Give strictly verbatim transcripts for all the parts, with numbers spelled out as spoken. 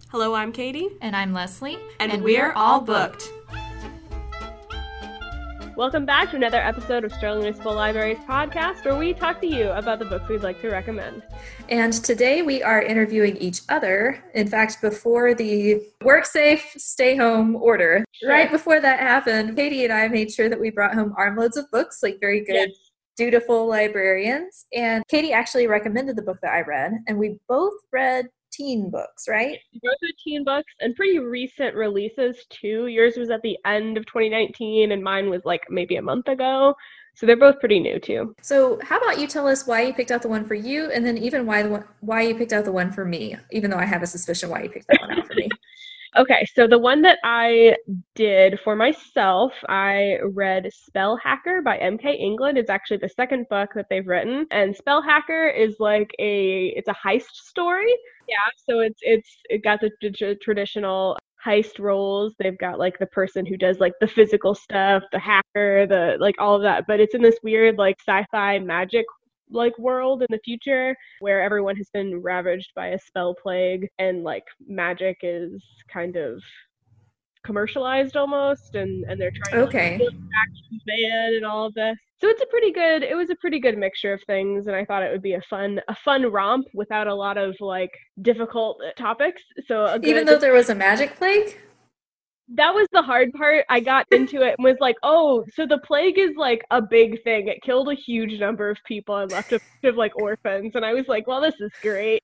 Hello, I'm Katie. And I'm Leslie. And, and we're, we're all booked. Welcome back to another episode of Sterling Municipal Library's podcast, where we talk to you about the books we'd like to recommend. And today we are interviewing each other. In fact, before the work safe, stay home order, sure. right before that happened, Katie and I made sure that we brought home armloads of books, like very good, yes. dutiful librarians. And Katie actually recommended the book that I read, and we both read teen books, right? Both are teen books and pretty recent releases too. Yours was at the end of twenty nineteen and mine was like maybe a month ago. So they're both pretty new too. So how about you tell us why you picked out the one for you, and then even why the one, why you picked out the one for me, even though I have a suspicion why you picked that one out for me. Okay, so the one that I did for myself, I read Spell Hacker by M K England. It's actually the second book that they've written. And Spell Hacker is like a, it's a heist story. Yeah, so it's, it's, it got the, the traditional heist roles. They've got like the person who does like the physical stuff, the hacker, the, like all of that. But it's in this weird like sci-fi magic like world in the future where everyone has been ravaged by a spell plague and like magic is kind of commercialized almost, and and they're trying okay. to back to man and all of this. So it's a pretty good it was a pretty good mixture of things, and I thought it would be a fun a fun romp without a lot of like difficult topics. So a good, even though there was a magic plague? That was the hard part. I got into it and was like, oh, so the plague is like a big thing. It killed a huge number of people and left a bunch of like orphans. And I was like, well, this is great.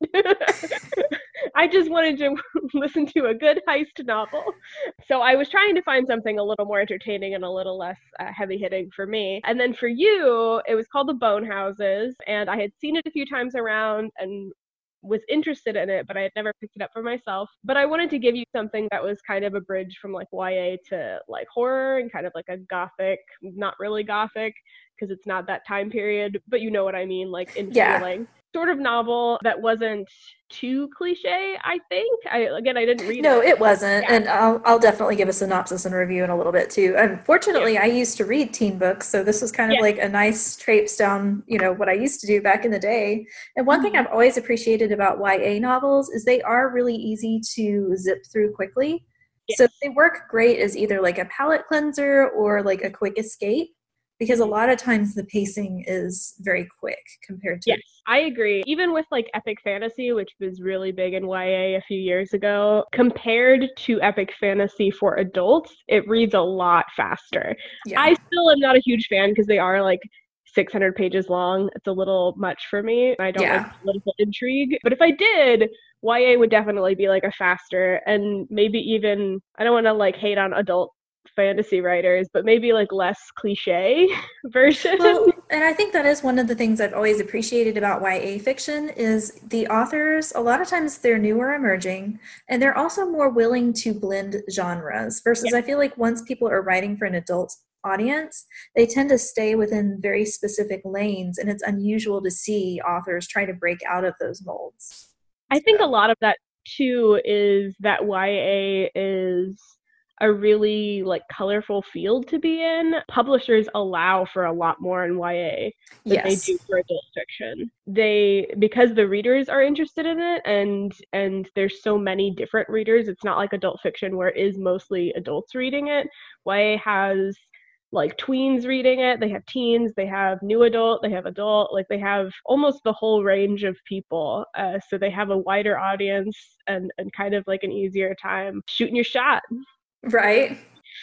I just wanted to listen to a good heist novel. So I was trying to find something a little more entertaining and a little less uh, heavy hitting for me. And then for you, it was called The Bone Houses. And I had seen it a few times around and was interested in it, but I had never picked it up for myself. But I wanted to give you something that was kind of a bridge from like Y A to like horror and kind of like a gothic, not really gothic because it's not that time period, but you know what I mean, like in yeah. feeling. Sort of novel that wasn't too cliche, I think. I again, I didn't read no, it. No, it wasn't. Yeah. And I'll I'll definitely give a synopsis and review in a little bit too. Unfortunately, yeah. I used to read teen books, so this was kind of yeah. like a nice traipse down, you know, what I used to do back in the day. And one mm-hmm. thing I've always appreciated about Y A novels is they are really easy to zip through quickly. Yes. So they work great as either like a palate cleanser or like a quick escape. Because a lot of times the pacing is very quick compared to... Yes, I agree. Even with like epic fantasy, which was really big in Y A a few years ago, compared to epic fantasy for adults, it reads a lot faster. Yeah. I still am not a huge fan because they are like six hundred pages long. It's a little much for me. I don't yeah. like political intrigue. But if I did, Y A would definitely be like a faster and maybe even, I don't want to like hate on adult fantasy writers, but maybe like less cliche version. Well, and I think that is one of the things I've always appreciated about Y A fiction is the authors, a lot of times they're new or emerging, and they're also more willing to blend genres versus yeah. I feel like once people are writing for an adult audience, they tend to stay within very specific lanes, and it's unusual to see authors try to break out of those molds. I think a lot of that too is that Y A is a really like colorful field to be in. Publishers allow for a lot more in Y A than yes. they do for adult fiction. They, because the readers are interested in it and and there's so many different readers, it's not like adult fiction where it is mostly adults reading it. Y A has like tweens reading it, they have teens, they have new adult, they have adult, like they have almost the whole range of people. Uh, so they have a wider audience and, and kind of like an easier time shooting your shot. Right.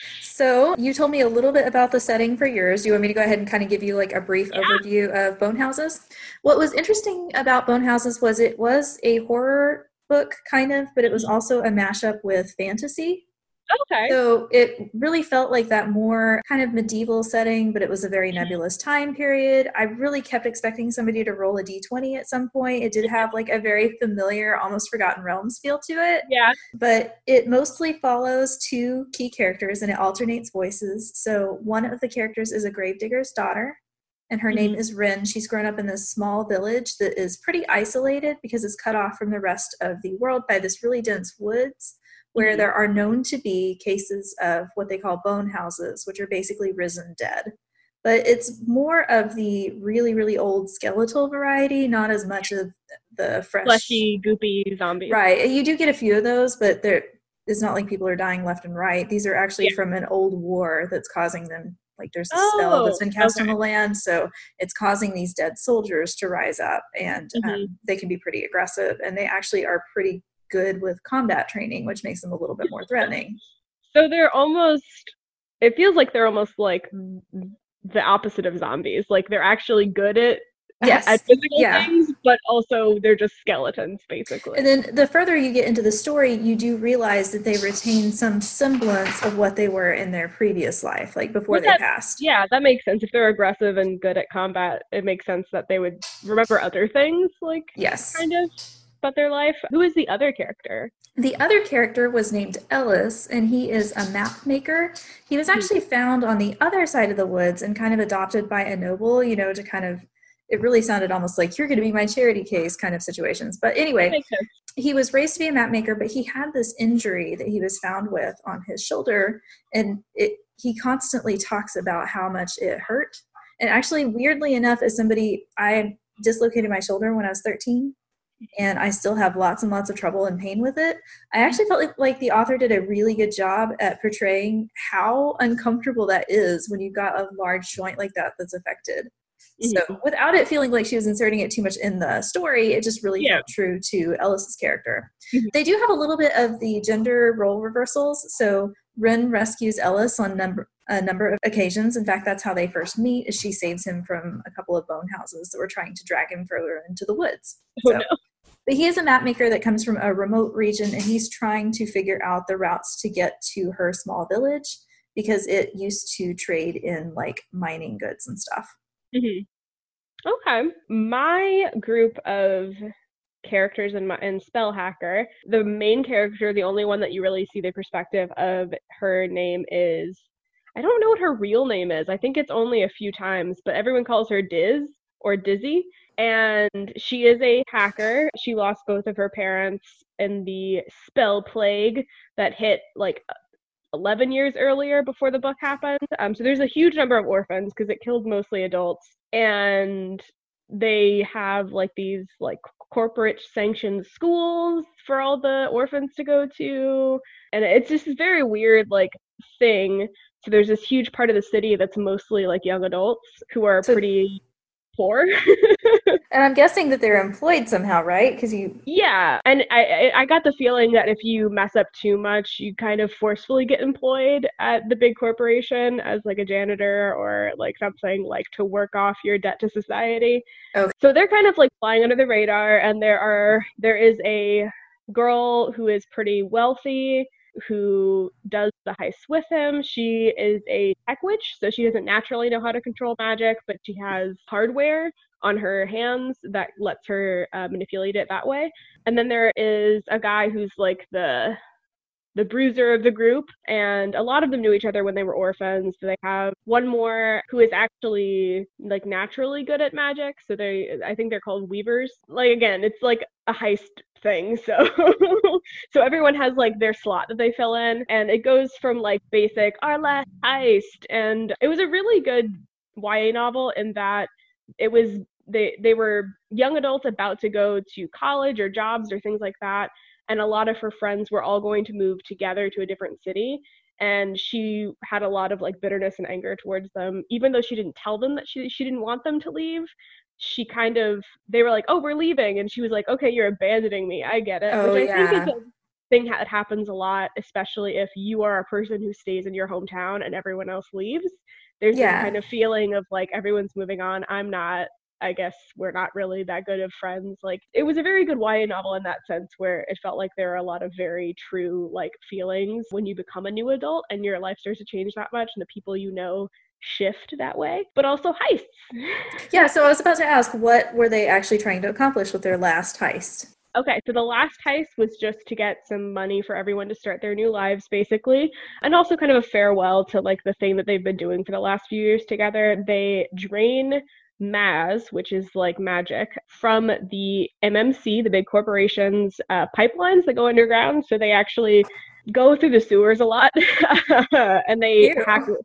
So you told me a little bit about the setting for yours. Do you want me to go ahead and kind of give you like a brief yeah. overview of Bone Houses? What was interesting about Bone Houses was it was a horror book kind of, but it was also a mashup with fantasy. Okay. So it really felt like that more kind of medieval setting, but it was a very nebulous time period. I really kept expecting somebody to roll a d twenty at some point. It did have like a very familiar, almost Forgotten Realms feel to it. Yeah. But it mostly follows two key characters and it alternates voices. So one of the characters is a gravedigger's daughter, and her mm-hmm. name is Rin. She's grown up in this small village that is pretty isolated because it's cut off from the rest of the world by this really dense woods, where there are known to be cases of what they call bone houses, which are basically risen dead. but it's more of the really, really old skeletal variety, not as much of the fresh, fleshy, goopy zombies. Right. You do get a few of those, but they're, it's not like people are dying left and right. These are actually yeah. from an old war that's causing them. Like there's a oh, spell that's been cast okay. on the land, so it's causing these dead soldiers to rise up, and mm-hmm. um, they can be pretty aggressive, and they actually are pretty good with combat training, which makes them a little bit more threatening. So they're almost, it feels like they're almost like the opposite of zombies. Like they're actually good at Yes. at physical yeah. things, but also they're just skeletons, basically. And then the further you get into the story, you do realize that they retain some semblance of what they were in their previous life, like before well, they passed. Yeah, that makes sense. If they're aggressive and good at combat, it makes sense that they would remember other things, like, yes. kind of, about their life. Who is the other character? The other character was named Ellis, and he is a map maker. He was actually found on the other side of the woods and kind of adopted by a noble, you know, to kind of, it really sounded almost like you're going to be my charity case kind of situations. But anyway, he was raised to be a map maker, but he had this injury that he was found with on his shoulder. And it, he constantly talks about how much it hurt. And actually, weirdly enough, as somebody, I dislocated my shoulder when I was thirteen, and I still have lots and lots of trouble and pain with it. I actually felt like, like the author did a really good job at portraying how uncomfortable that is when you've got a large joint like that that's affected. So without it feeling like she was inserting it too much in the story, it just really yeah. felt true to Ellis's character. Mm-hmm. They do have a little bit of the gender role reversals. So Ren rescues Ellis on number, a number of occasions. In fact, that's how they first meet, is she saves him from a couple of bone houses that were trying to drag him further into the woods. So, oh, no. But he is a map maker that comes from a remote region, and he's trying to figure out the routes to get to her small village because it used to trade in like mining goods and stuff. Mm-hmm. Okay. My group of characters in, my, in Spellhacker, the main character, the only one that you really see the perspective of, her name is, I don't know what her real name is. I think it's only a few times, but everyone calls her Diz or Dizzy. And she is a hacker. She lost both of her parents in the spell plague that hit like eleven years earlier before the book happened. Um, so there's a huge number of orphans because it killed mostly adults. And they have like these like corporate sanctioned schools for all the orphans to go to. And it's just a very weird like thing. So there's this huge part of the city that's mostly like young adults who are so, pretty poor. And I'm guessing that they're employed somehow, right? Because you yeah, and I I got the feeling that if you mess up too much, you kind of forcefully get employed at the big corporation as like a janitor or like something, like to work off your debt to society. Okay. So they're kind of like flying under the radar, and there are there is a girl who is pretty wealthy who does the heists with him. She is a tech witch, so she doesn't naturally know how to control magic, but she has hardware on her hands that lets her uh, manipulate it that way. And then there is a guy who's like the the bruiser of the group, and a lot of them knew each other when they were orphans. So they have one more who is actually like naturally good at magic, so they I think they're called weavers. Like again, it's like a heist thing, so so everyone has like their slot that they fill in, and it goes from like basic our last heist, and it was a really good Y A novel in that it was they they were young adults about to go to college or jobs or things like that, and a lot of her friends were all going to move together to a different city, and she had a lot of like bitterness and anger towards them, even though she didn't tell them that she she didn't want them to leave. She kind of, they were like, oh, we're leaving. And she was like, okay, you're abandoning me. I get it. Oh, Which I yeah. think is a thing that happens a lot, especially if you are a person who stays in your hometown and everyone else leaves. There's yeah. this kind of feeling of like, everyone's moving on. I'm not. I guess we're not really that good of friends. Like, it was a very good Y A novel in that sense, where it felt like there are a lot of very true like feelings when you become a new adult and your life starts to change that much, and the people you know shift that way, but also heists. Yeah, so I was about to ask, what were they actually trying to accomplish with their last heist? Okay, so the last heist was just to get some money for everyone to start their new lives, basically, and also kind of a farewell to like the thing that they've been doing for the last few years together. They drain Maz, which is like magic, from the M M C, the big corporation's uh, pipelines that go underground. So they actually go through the sewers a lot, and they Ew. hack.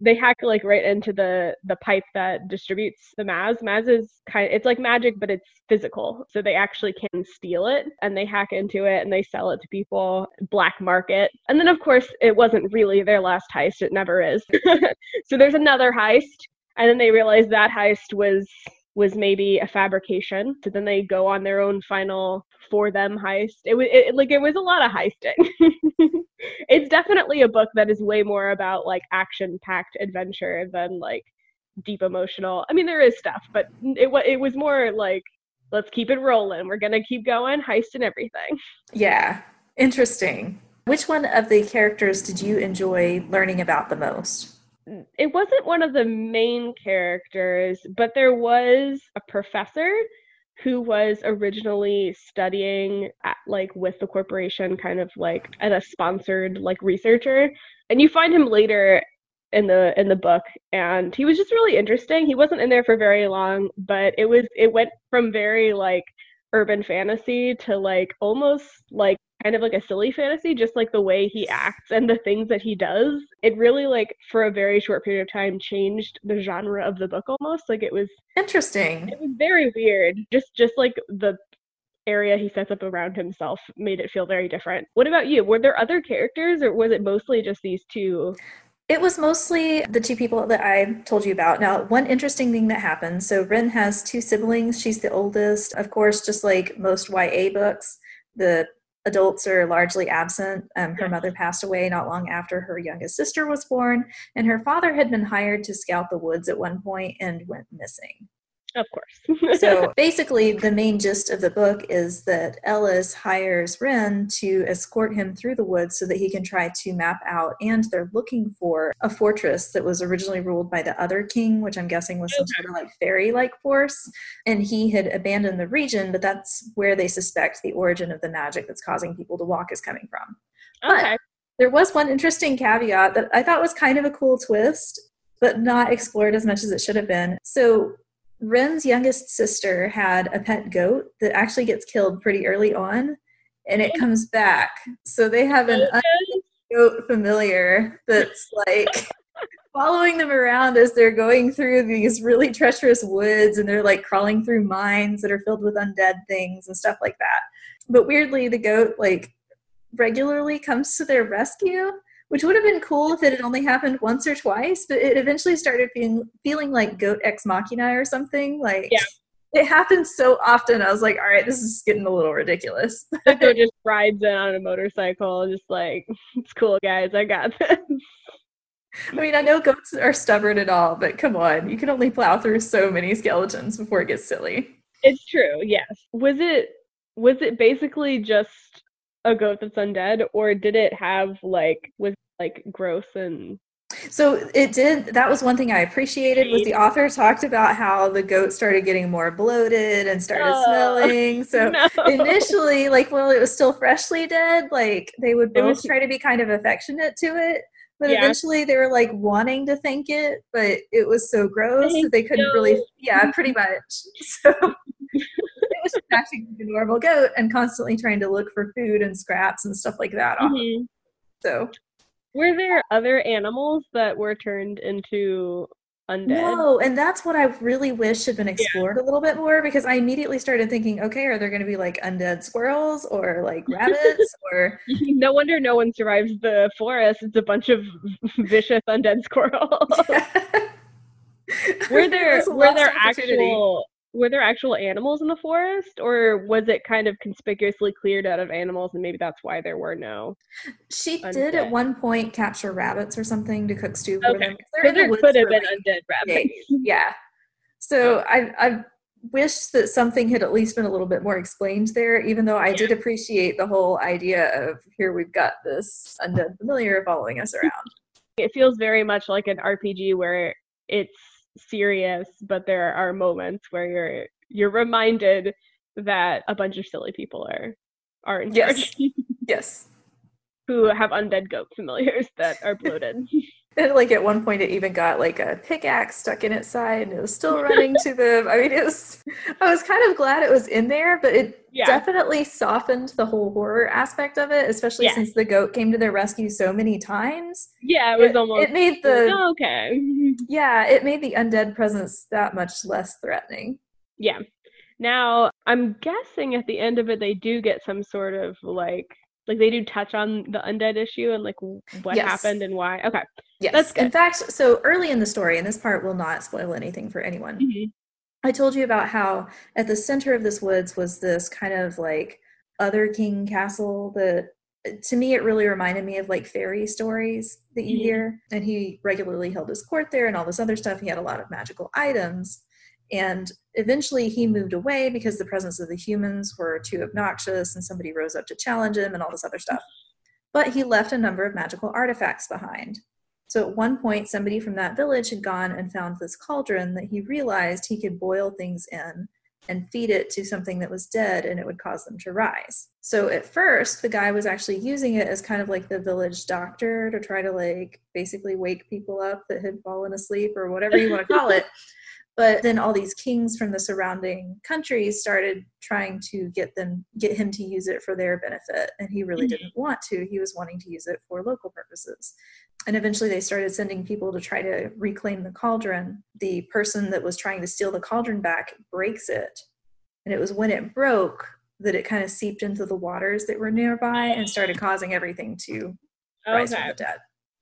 they hack like right into the the pipe that distributes the Maz. Maz is kind of, it's like magic, but it's physical. So they actually can steal it, and they hack into it and they sell it to people, black market. And then of course it wasn't really their last heist. It never is. So there's another heist, and then they realize that heist was was maybe a fabrication. So then they go on their own final for them heist. It was it, like it was a lot of heisting. It's definitely a book that is way more about like action-packed adventure than like deep emotional. I mean, there is stuff, but it was it was more like, let's keep it rolling. We're gonna keep going, heist and everything. Yeah, interesting. Which one of the characters did you enjoy learning about the most? It wasn't one of the main characters, but there was a professor who was originally studying at, like with the corporation, kind of like as a sponsored like researcher. And you find him later in the in the book, and he was just really interesting. He wasn't in there for very long, but it was it went from very like urban fantasy to like almost like kind of like a silly fantasy, just like the way he acts and the things that he does. It really like for a very short period of time changed the genre of the book almost. Like it was interesting. It was very weird. Just just like the area he sets up around himself made it feel very different. What about you? Were there other characters, or was it mostly just these two? It was mostly the two people that I told you about. Now, one interesting thing that happened, so Rin has two siblings. She's the oldest. Of course, just like most Y A books, the adults are largely absent. Um, her mother passed away not long after her youngest sister was born, and her father had been hired to scout the woods at one point and went missing. Of course. So basically, the main gist of the book is that Ellis hires Rin to escort him through the woods so that he can try to map out, and they're looking for a fortress that was originally ruled by the other king, which I'm guessing was some sort of like fairy-like force. And he had abandoned the region, but that's where they suspect the origin of the magic that's causing people to walk is coming from. Okay. But there was one interesting caveat that I thought was kind of a cool twist, but not explored as much as it should have been. So Ren's youngest sister had a pet goat that actually gets killed pretty early on, and it comes back. So they have an goat familiar that's like following them around as they're going through these really treacherous woods, and they're like crawling through mines that are filled with undead things and stuff like that. But weirdly, the goat like regularly comes to their rescue, which would have been cool if it had only happened once or twice, but it eventually started being, feeling like Goat Ex Machina or something. Like, yeah. It happened so often, I was like, all right, this is getting a little ridiculous. The goat just rides in on a motorcycle, just like, it's cool, guys, I got this. I mean, I know goats are stubborn and all, but come on, you can only plow through so many skeletons before it gets silly. It's true, yes. Was it was it basically just a goat that's undead, or did it have like was like gross? And so it did. That was one thing I appreciated, was the author talked about how the goat started getting more bloated and started oh, smelling. So no. initially, like while it was still freshly dead, like they would both was, try to be kind of affectionate to it, but yeah. eventually they were like wanting to thank it, but it was so gross that they couldn't really, yeah, pretty much. So it was just acting like a normal goat and constantly trying to look for food and scraps and stuff like that. Mm-hmm. So, were there other animals that were turned into undead? No, and that's what I really wish had been explored yeah. a little bit more, because I immediately started thinking, okay, are there going to be like undead squirrels or like rabbits or? No wonder no one survives the forest. It's a bunch of vicious undead squirrels. Were there were there actual were there actual animals in the forest, or was it kind of conspicuously cleared out of animals, and maybe that's why there were no? She undead. did at one point capture rabbits or something to cook stew for okay. them. There the could have been undead rabbits. Yeah. So oh. I I wish that something had at least been a little bit more explained there, even though I yeah. did appreciate the whole idea of here we've got this undead familiar following us around. It feels very much like an R P G where it's serious, but there are moments where you're you're reminded that a bunch of silly people are are in yes. charge. Yes. Who have undead goat familiars that are bloated. And like at one point it even got like a pickaxe stuck in its side and it was still running to them. I mean, it was, I was kind of glad it was in there, but it Yeah. definitely softened the whole horror aspect of it, especially Yeah. since the goat came to their rescue so many times. Yeah, it was It, almost it made the, oh, okay. yeah, it made the undead presence that much less threatening. Yeah. Now, I'm guessing at the end of it, they do get some sort of like, like they do touch on the undead issue and like what Yes. happened and why. Okay. Yes. That's good. In fact, so early in the story, and this part will not spoil anything for anyone, Mhm. I told you about how at the center of this woods was this kind of like other king castle that to me it really reminded me of like fairy stories that you Mhm. hear. And he regularly held his court there and all this other stuff. He had a lot of magical items. And eventually he moved away because the presence of the humans were too obnoxious and somebody rose up to challenge him and all this other stuff. But he left a number of magical artifacts behind. So at one point, somebody from that village had gone and found this cauldron that he realized he could boil things in and feed it to something that was dead and it would cause them to rise. So at first, the guy was actually using it as kind of like the village doctor to try to like basically wake people up that had fallen asleep or whatever you want to call it. But then all these kings from the surrounding countries started trying to get them, get him to use it for their benefit. And he really didn't want to. He was wanting to use it for local purposes. And eventually they started sending people to try to reclaim the cauldron. The person that was trying to steal the cauldron back breaks it. And it was when it broke that it kind of seeped into the waters that were nearby and started causing everything to rise from Okay. the dead.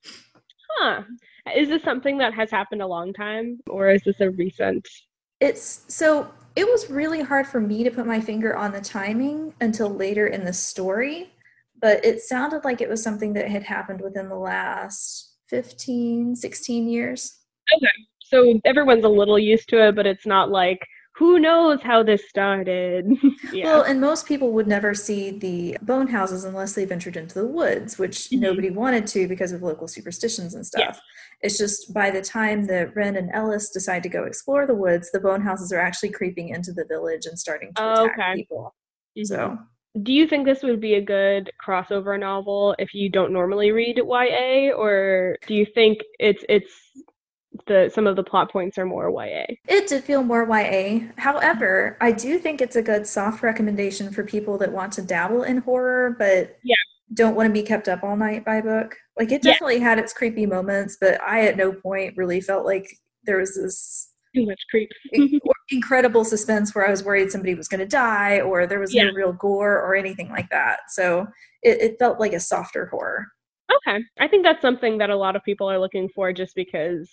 Huh. Is this something that has happened a long time or is this a recent? It's so it was really hard for me to put my finger on the timing until later in the story, but it sounded like it was something that had happened within the last fifteen, sixteen years. Okay. So everyone's a little used to it, but it's not like, who knows how this started? Yeah. Well, and most people would never see the bone houses unless they ventured into the woods, which Mhm. nobody wanted to because of local superstitions and stuff. It's just by the time that Ren and Ellis decide to go explore the woods, the bone houses are actually creeping into the village and starting to Oh, attack okay. people. Mhm. So Do you think this would be a good crossover novel if you don't normally read Y A, or do you think it's it's the some of the plot points are more Y A? it did feel more Y A. However, I do think it's a good soft recommendation for people that want to dabble in horror but Yeah. don't want to be kept up all night by a book. Like it Yeah. definitely had its creepy moments, but I at no point really felt like there was this Too much creep. in- incredible suspense where I was worried somebody was going to die or there was Yeah. no real gore or anything like that. So it, it felt like a softer horror. Okay. I think that's something that a lot of people are looking for just because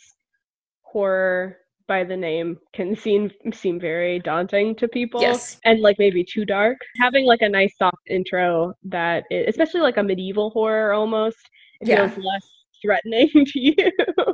horror by the name can seem seem very daunting to people. Yes. And like maybe too dark. Having like a nice soft intro that is, especially like a medieval horror almost, it Yeah. feels less threatening to you.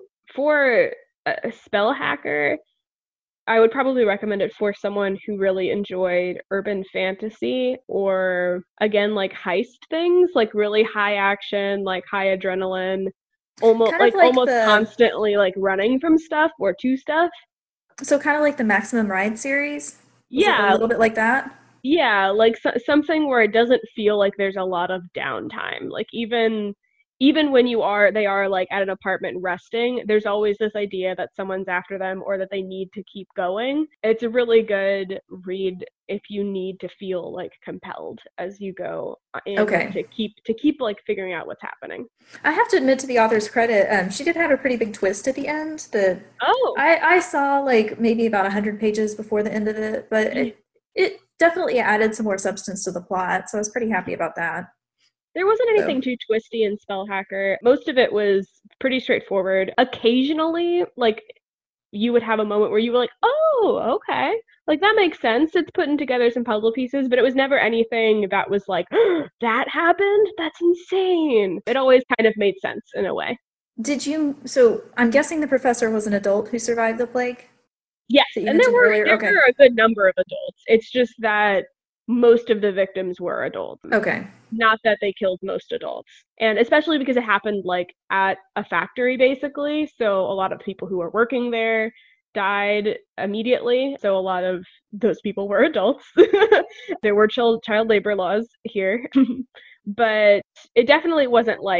For a spell hacker, I would probably recommend it for someone who really enjoyed urban fantasy or again like heist things, like really high action, like high adrenaline, almost Kind of like, like almost the- constantly like running from stuff or to stuff. So kind of like the Maximum Ride series. Was it Yeah, a little bit like that. yeah, like so- something where it doesn't feel like there's a lot of downtime. Like even even when you are they are like at an apartment resting, there's always this idea that someone's after them or that they need to keep going. It's a really good read if you need to feel like compelled as you go in, like, Okay. to keep to keep like figuring out what's happening. I have to admit to the author's credit, um, she did have a pretty big twist at the end that Oh, I, I saw like maybe about one hundred pages before the end of it, but it, it definitely added some more substance to the plot, so I was pretty happy about that. there wasn't So- anything too twisty in Spellhacker. Most of it was pretty straightforward. Occasionally, like, you would have a moment where you were like, oh, okay. Like, that makes sense. It's putting together some puzzle pieces, but it was never anything that was like, that happened? That's insane. It always kind of made sense in a way. Did you, so I'm guessing the professor was an adult who survived the plague? Yes, That you and there mentioned were earlier? there Okay. were a good number of adults. It's just that most of the victims were adults. Okay. Not that they killed most adults. And especially because it happened like at a factory basically. So a lot of people who were working there died immediately. So a lot of those people were adults. There were child child labor laws here. But it definitely wasn't like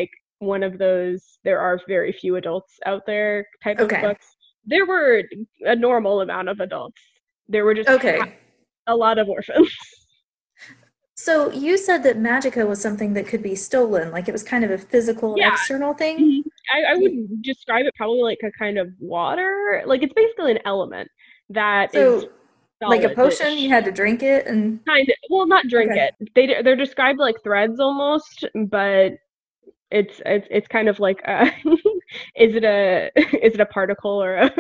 one of those there are very few adults out there type Okay. of books. There were a normal amount of adults. There were just Okay. a lot of orphans. So you said that Magica was something that could be stolen, like it was kind of a physical Yeah. external thing? I, I would describe it probably like a kind of water. Like it's basically an element that is So like a potion, solid-ish. you had to drink it and Kind of, well, not drink Okay. it. They they're described like threads almost, but it's it's it's kind of like a, is it a is it a particle or a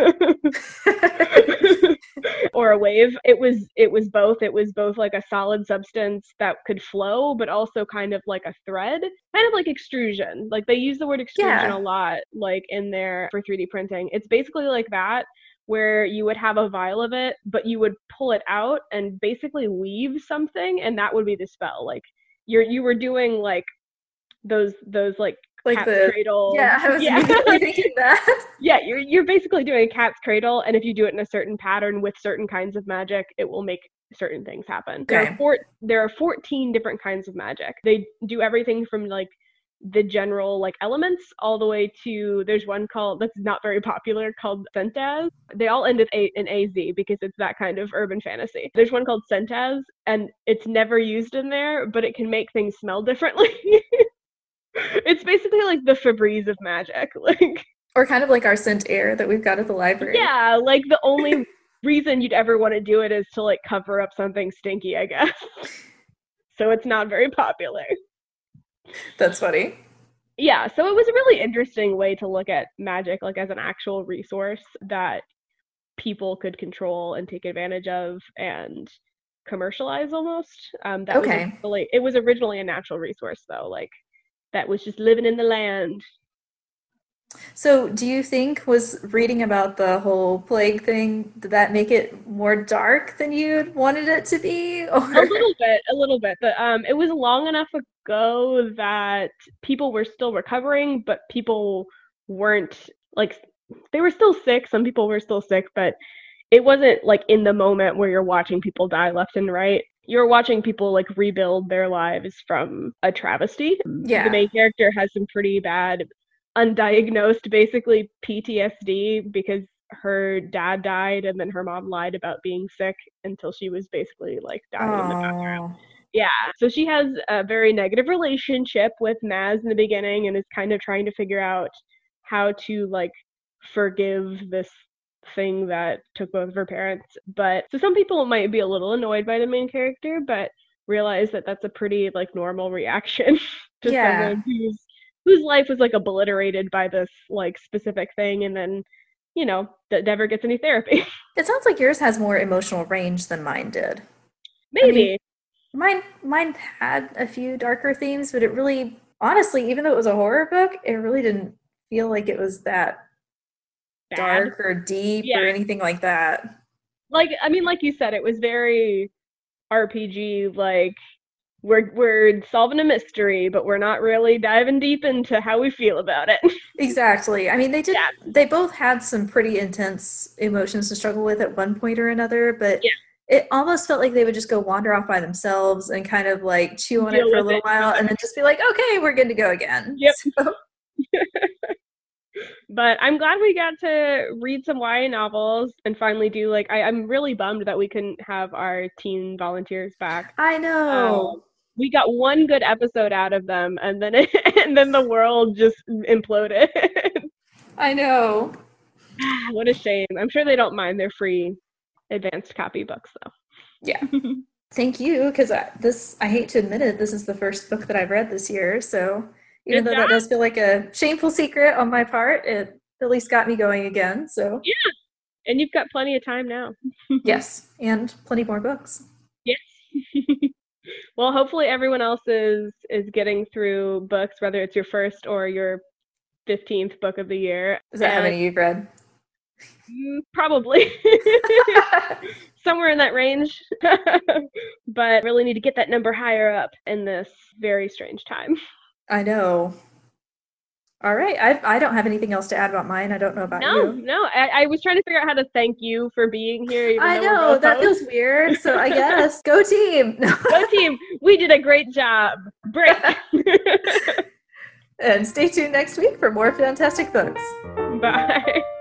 or a wave? It was it was both. It was both like a solid substance that could flow, but also kind of like a thread, kind of like extrusion. Like they use the word extrusion Yeah. a lot, like in there for three D printing. It's basically like that, where you would have a vial of it, but you would pull it out and basically weave something, and that would be the spell. Like you're you were doing like those those like like cat's the cradle. yeah, I was Yeah. immediately thinking that. Yeah, you're you're basically doing a cat's cradle, and if you do it in a certain pattern with certain kinds of magic, it will make certain things happen. There Okay. are four there are fourteen different kinds of magic. They do everything from like the general like elements all the way to there's one called that's not very popular called Centaz. They all end with a in A Z because it's that kind of urban fantasy. There's one called Centaz, and it's never used in there, but it can make things smell differently. It's basically like the Febreze of magic. Like Or kind of like our scent air that we've got at the library. yeah, like the only reason you'd ever want to do it is to like cover up something stinky, I guess. So it's not very popular. That's funny. Yeah, so it was a really interesting way to look at magic like as an actual resource that people could control and take advantage of and commercialize almost. Um, that Okay. was really, it was originally a natural resource though, like that was just living in the land. So do you think was reading about the whole plague thing, did that make it more dark than you'd wanted it to be? Or A little bit, a little bit, but um, it was long enough ago that people were still recovering, but people weren't like they were still sick. Some people were still sick, but it wasn't like in the moment where you're watching people die left and right. You're watching people like rebuild their lives from a travesty. Yeah. The main character has some pretty bad, undiagnosed, basically P T S D because her dad died and then her mom lied about being sick until she was basically like dying in the bathroom. Oh. Yeah, so she has a very negative relationship with Maz in the beginning and is kind of trying to figure out how to like forgive this thing that took both of her parents. But so some people might be a little annoyed by the main character, but realize that that's a pretty like normal reaction to Yeah. someone who's whose life was like obliterated by this like specific thing, and then you know that never gets any therapy. It sounds like yours has more emotional range than mine did. Maybe. Mine mine had a few darker themes, but it really honestly, even though it was a horror book, it really didn't feel like it was that Bad. dark or deep Yeah. or anything like that. Like I mean, like you said, it was very R P G. Like we're we're solving a mystery, but we're not really diving deep into how we feel about it. Exactly. I mean, they did Yeah. they both had some pretty intense emotions to struggle with at one point or another, but Yeah. it almost felt like they would just go wander off by themselves and kind of like chew on Deal it for a with little it. while and then just be like, okay, we're good to go again. Yep. So, But I'm glad we got to read some Y A novels and finally do like I, I'm really bummed that we couldn't have our teen volunteers back. I know. Um, we got one good episode out of them, and then it, and then the world just imploded. I know. What a shame. I'm sure they don't mind their free advanced copy books though. Yeah. Thank you, because this, I hate to admit it, this is the first book that I've read this year. So even Good though job. that does feel like a shameful secret on my part, it at least got me going again. So And you've got plenty of time now. yes, and plenty more books. Yes. Well, hopefully everyone else is is getting through books, whether it's your first or your fifteenth book of the year. Is that how And- many you've read? Mm, Probably. Somewhere in that range. But really need to get that number higher up in this very strange time. I know. All right. I I don't have anything else to add about mine. I don't know about No, you. no. I, I was trying to figure out how to thank you for being here. Even I though we're know. both That hosts. feels weird. So I guess go team. Go team. We did a great job. Break. And stay tuned next week for more fantastic books. Bye.